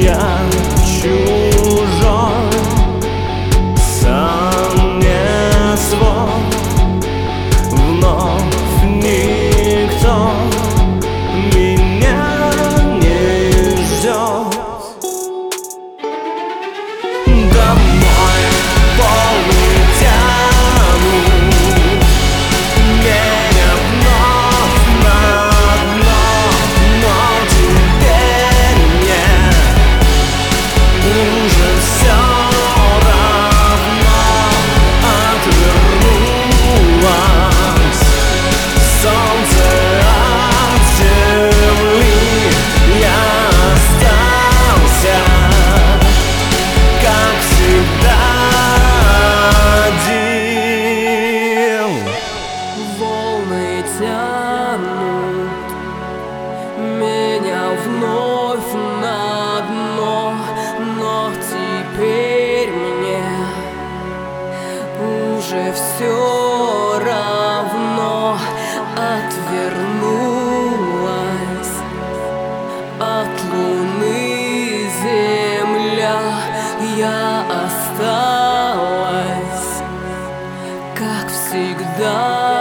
я чужой, сам не свой. Вновь никто меня не ждет. Домой волны тянут меня вновь на дно, но теперь мне уже все равно. Отвернулось солнце от земли, я остался, как всегда, один. Волны тянут меня вновь на дно, но теперь мне уже все равно. Отвернулась от луны земля, я осталась, как всегда.